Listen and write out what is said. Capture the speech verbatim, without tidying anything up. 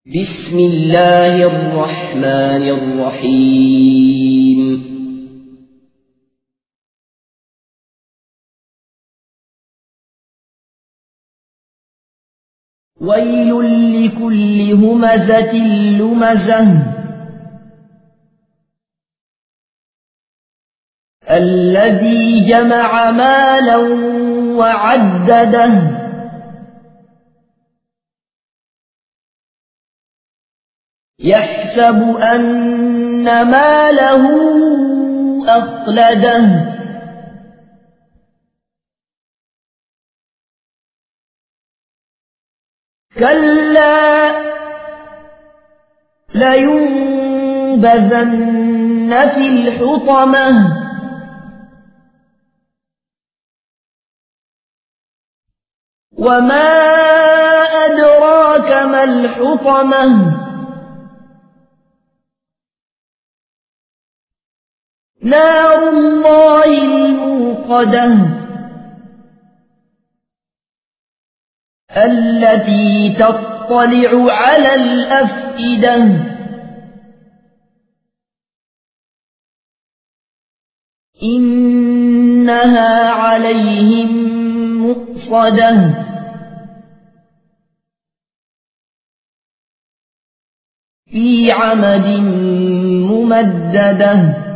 بسم الله الرحمن الرحيم ويل لكل همزة لمزة الذي جمع مالا وعدده يحسب أن ماله أخلده كلا لينبذن في الحطمة وما أدراك ما الحطمة نار الله الموقدة التي تطلع على الأفئدة إنها عليهم مؤصدة في عمد ممددة